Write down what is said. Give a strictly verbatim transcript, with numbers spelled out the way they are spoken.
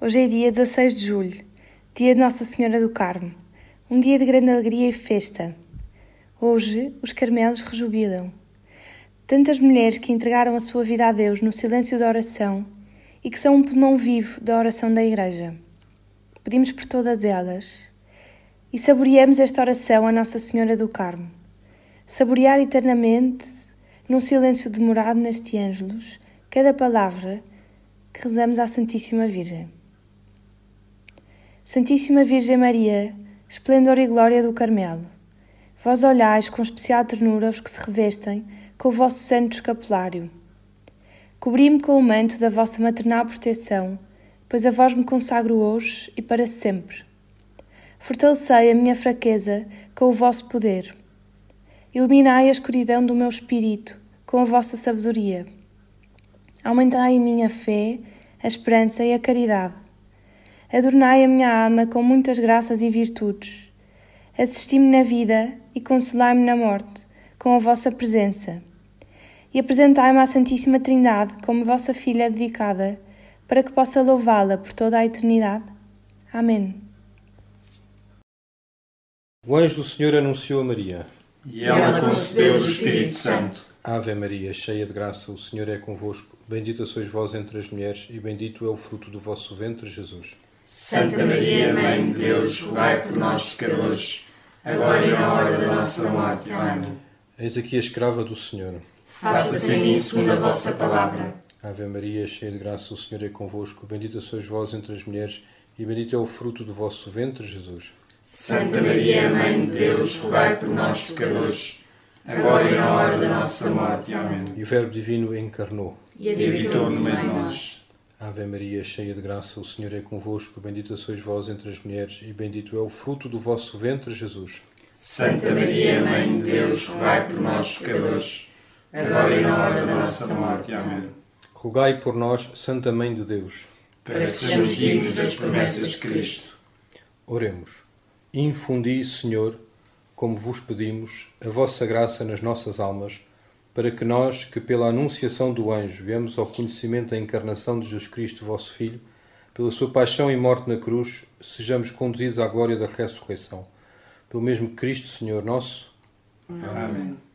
Hoje é dia dezasseis de julho, dia de Nossa Senhora do Carmo, um dia de grande alegria e festa. Hoje os Carmelos rejubilam. Tantas mulheres que entregaram a sua vida a Deus no silêncio da oração e que são um pulmão vivo da oração da Igreja. Pedimos por todas elas e saboreamos esta oração a Nossa Senhora do Carmo. Saborear eternamente, num silêncio demorado neste ângelus, cada palavra que rezamos à Santíssima Virgem. Santíssima Virgem Maria, esplendor e glória do Carmelo, vós olhais com especial ternura os que se revestem com o vosso santo escapulário. Cobri-me com o manto da vossa maternal proteção, pois a vós me consagro hoje e para sempre. Fortalecei a minha fraqueza com o vosso poder. Iluminai a escuridão do meu espírito com a vossa sabedoria. Aumentai em mim a fé, a esperança e a caridade. Adornai a minha alma com muitas graças e virtudes. Assisti-me na vida e consolai-me na morte com a vossa presença. E apresentai-me à Santíssima Trindade como vossa filha dedicada, para que possa louvá-la por toda a eternidade. Amém. O anjo do Senhor anunciou a Maria. E ela concebeu do Espírito Santo. Ave Maria, cheia de graça, o Senhor é convosco. Bendita sois vós entre as mulheres, e bendito é o fruto do vosso ventre, Jesus. Santa Maria, Mãe de Deus, rogai por nós, pecadores, agora e na hora da nossa morte. Amém. Eis aqui a escrava do Senhor. Faça-se em mim segundo a vossa palavra. Ave Maria, cheia de graça, o Senhor é convosco. Bendita sois vós entre as mulheres, e bendito é o fruto do vosso ventre, Jesus. Santa Maria, Mãe de Deus, rogai por nós, pecadores, agora e na hora da nossa morte. Amém. E o Verbo Divino encarnou E habitou no meio de nós. Ave Maria, cheia de graça, o Senhor é convosco. Bendita sois vós entre as mulheres, e bendito é o fruto do vosso ventre, Jesus. Santa Maria, Mãe de Deus, rogai por nós, pecadores, agora e na hora da nossa morte. Amém. Rogai por nós, Santa Mãe de Deus, para que sejamos dignos das promessas de Cristo. Oremos. Infundi, Senhor, como vos pedimos, a vossa graça nas nossas almas, para que nós, que pela anunciação do anjo viemos ao conhecimento da encarnação de Jesus Cristo, vosso Filho, pela sua paixão e morte na cruz, sejamos conduzidos à glória da ressurreição. Pelo mesmo Cristo, Senhor nosso. Amém.